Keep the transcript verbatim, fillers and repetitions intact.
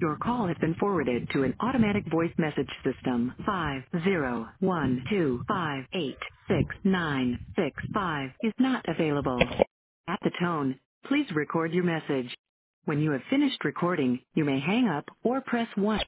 Your call has been forwarded to an automatic voice message system. Five zero one two five eight six nine six five is not available. At the tone, please record your message. When you have finished recording, you may hang up or press one.